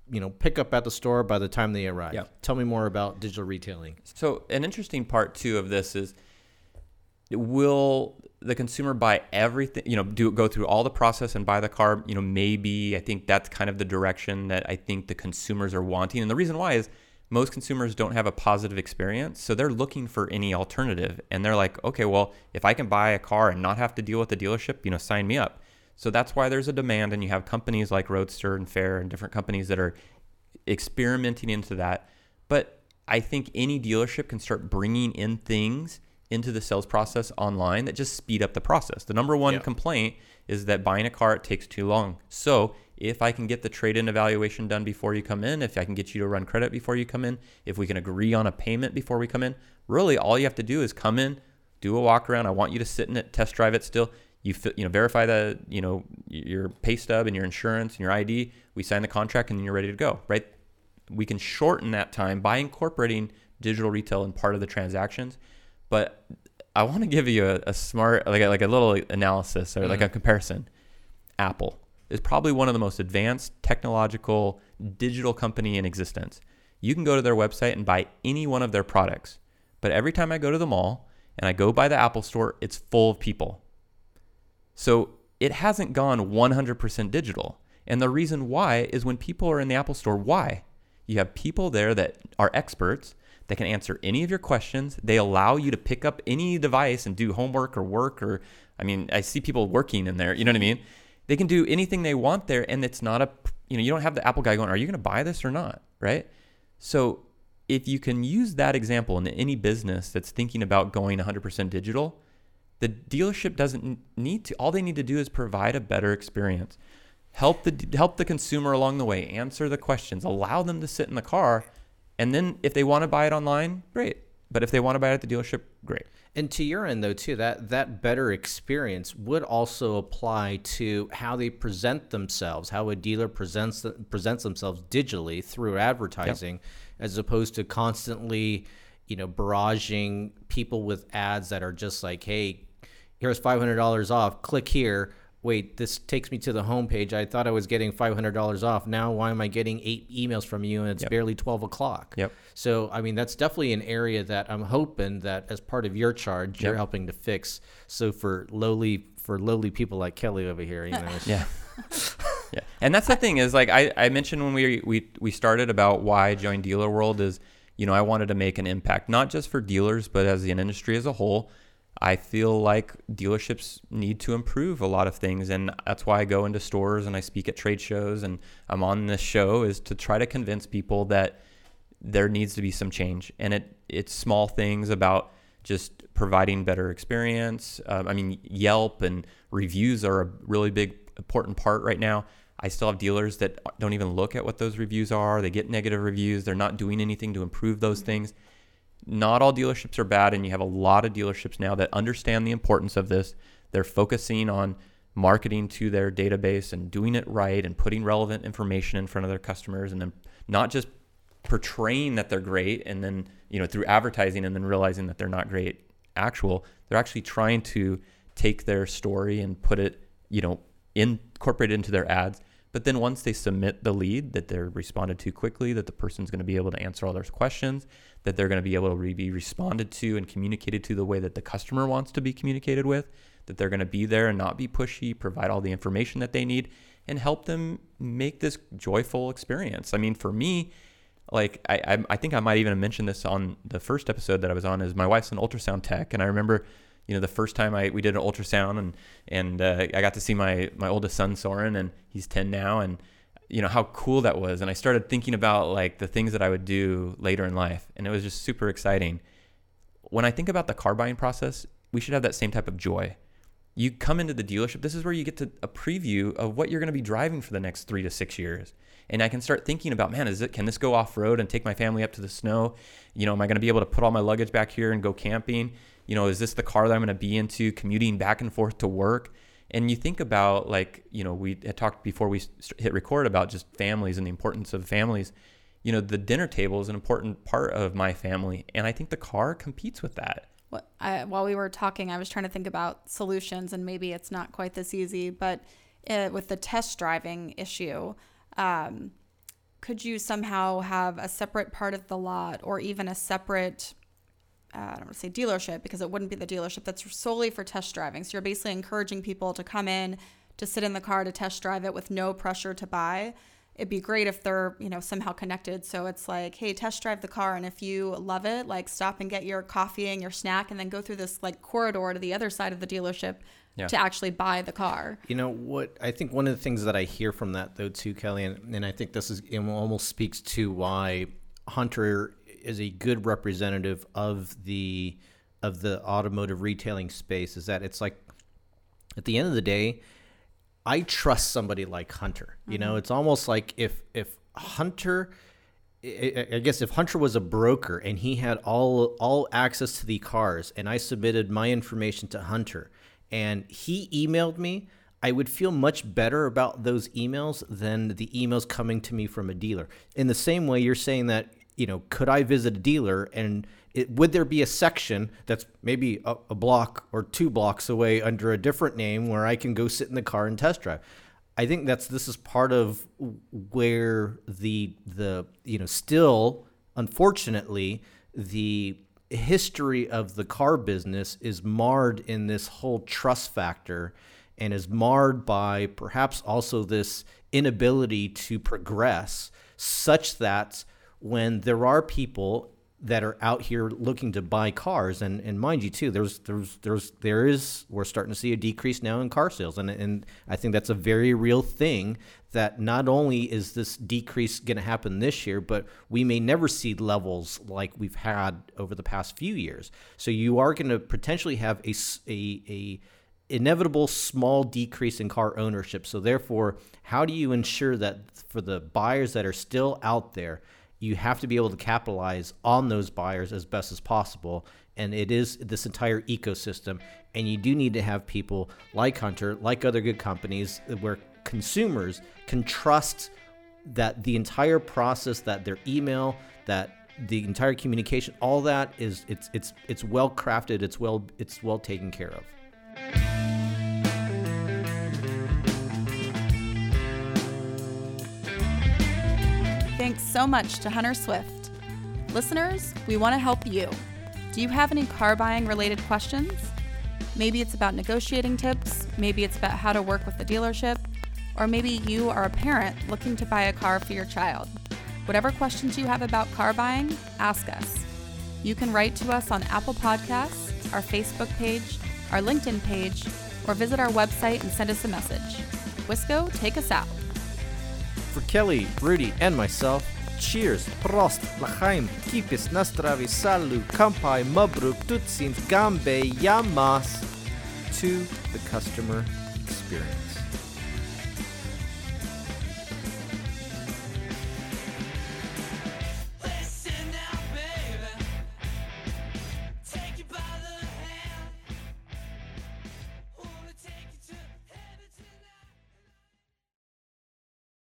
you know, pick up at the store by the time they arrive. Yeah. Tell me more about digital retailing. So an interesting part too of this is, will the consumer buy everything, you know, do go through all the process and buy the car? You know, maybe I think that's kind of the direction that I think the consumers are wanting. And the reason why is most consumers don't have a positive experience. So they're looking for any alternative. And they're like, okay, well, if I can buy a car and not have to deal with the dealership, you know, sign me up. So that's why there's a demand. And you have companies like Roadster and Fair and different companies that are experimenting into that. But I think any dealership can start bringing in things into the sales process online that just speed up the process. The number one Yep. complaint is that buying a car, it takes too long. So if I can get the trade-in evaluation done before you come in, if I can get you to run credit before you come in, if we can agree on a payment before we come in, really all you have to do is come in, do a walk around. I want you to sit in it, test drive it still. You fi- you know, verify the, you know, your pay stub and your insurance and your I D. We sign the contract and then you're ready to go, right? We can shorten that time by incorporating digital retail in part of the transactions. But I want to give you a, a smart, like a, like a little analysis or mm-hmm. like a comparison. Apple is probably one of the most advanced technological digital company in existence. You can go to their website and buy any one of their products. But every time I go to the mall and I go by the Apple store, it's full of people. So it hasn't gone one hundred percent digital. And the reason why is when people are in the Apple store, why? You have people there that are experts. They can answer any of your questions. They allow you to pick up any device and do homework or work or, I mean, I see people working in there, you know what I mean? They can do anything they want there, and it's not a, you know, you don't have the Apple guy going, are you going to buy this or not, right? So if you can use that example in any business that's thinking about going one hundred percent digital, the dealership doesn't need to. All they need to do is provide a better experience. Help the help the consumer along the way, answer the questions, allow them to sit in the car. And then if they want to buy it online, great. But if they want to buy it at the dealership, great. And to your end, though, too, that, that better experience would also apply to how they present themselves, how a dealer presents presents themselves digitally through advertising, yep. as opposed to constantly, you know, barraging people with ads that are just like, hey, here's five hundred dollars off, click here. Wait, this takes me to the homepage. I thought I was getting five hundred dollars off. Now, why am I getting eight emails from you and it's yep. barely twelve o'clock? Yep. So, I mean, that's definitely an area that I'm hoping that as part of your charge, you're yep. helping to fix. So for lowly for lowly people like Kelly over here, you know. yeah. yeah. And that's the thing is, like I, I mentioned when we, we, we started about why I joined Dealer World is, you know, I wanted to make an impact, not just for dealers, but as an industry as a whole. I feel like dealerships need to improve a lot of things, and that's why I go into stores and I speak at trade shows, and I'm on this show is to try to convince people that there needs to be some change. And it it's small things about just providing better experience. Um, I mean, Yelp and reviews are a really big, important part right now. I still have dealers that don't even look at what those reviews are. They get negative reviews. They're not doing anything to improve those things. Not all dealerships are bad, and you have a lot of dealerships now that understand the importance of this. They're focusing on marketing to their database and doing it right and putting relevant information in front of their customers, and then not just portraying that they're great and then, you know, through advertising and then realizing that they're not great actual. They're actually trying to take their story and put it, you know, incorporate it into their ads. But then once they submit the lead, that they're responded to quickly, that the person's going to be able to answer all their questions, that they're going to be able to re- be responded to and communicated to the way that the customer wants to be communicated with, that they're going to be there and not be pushy, provide all the information that they need, and help them make this joyful experience. I mean, for me, like I, I, I think I might even have mentioned this on the first episode that I was on, is my wife's an ultrasound tech, and I remember, you know, the first time I we did an ultrasound and and uh, I got to see my my oldest son Soren, and he's ten now, and you know how cool that was. And I started thinking about like the things that I would do later in life, and it was just super exciting. When I think about the car buying process, we should have that same type of joy. You come into the dealership, this is where you get to a preview of what you're going to be driving for the next three to six years. And I can start thinking about, man, is it can this go off road and take my family up to the snow? You know, am I going to be able to put all my luggage back here and go camping? You know, is this the car that I'm going to be into commuting back and forth to work? And you think about, like, you know, we had talked before we hit record about just families and the importance of families. You know, the dinner table is an important part of my family. And I think the car competes with that. Well, I, while we were talking, I was trying to think about solutions, and maybe it's not quite this easy, but uh, with the test driving issue, um, could you somehow have a separate part of the lot or even a separate, uh, I don't want to say dealership because it wouldn't be the dealership that's solely for test driving. So you're basically encouraging people to come in, to sit in the car, to test drive it with no pressure to buy. It'd be great if they're, you know, somehow connected. So it's like, hey, test drive the car. And if you love it, like stop and get your coffee and your snack and then go through this like corridor to the other side of the dealership yeah. to actually buy the car. You know what? I think one of the things that I hear from that though too, Kelly, and, and I think this is it almost speaks to why Hunter is a good representative of the of the automotive retailing space, is that it's like at the end of the day, I trust somebody like Hunter. You know, mm-hmm. it's almost like if if Hunter, I guess if Hunter was a broker and he had all all access to the cars, and I submitted my information to Hunter, and he emailed me, I would feel much better about those emails than the emails coming to me from a dealer. In the same way, you're saying that, you know, could I visit a dealer and it, would there be a section that's maybe a, a block or two blocks away under a different name where I can go sit in the car and test drive? I think that's this is part of where the the you know still unfortunately the history of the car business is marred in this whole trust factor, and is marred by perhaps also this inability to progress, such that when there are people that are out here looking to buy cars, and, and mind you too, there's there's there's there is we're starting to see a decrease now in car sales, and and I think that's a very real thing, that not only is this decrease going to happen this year, but we may never see levels like we've had over the past few years. So you are going to potentially have a a, a inevitable small decrease in car ownership. So therefore, how do you ensure that for the buyers that are still out there, you have to be able to capitalize on those buyers as best as possible? And it is this entire ecosystem. And you do need to have people like Hunter, like other good companies, where consumers can trust that the entire process, that their email, that the entire communication, all that is it's it's it's well crafted, it's well it's well taken care of. Thanks so much to Hunter Swift. Listeners, we want to help you. Do you have any car buying related questions? Maybe it's about negotiating tips, maybe it's about how to work with the dealership, or maybe you are a parent looking to buy a car for your child. Whatever questions you have about car buying, ask us. You can write to us on Apple Podcasts, our Facebook page, our LinkedIn page, or visit our website and send us a message. Wisco, take us out. For Kelly, Rudy, and myself, cheers, prost, l'chaim, kipis, nastravi, salu, kampai, mabruk, tutsins, gambe, yamas, to the customer experience.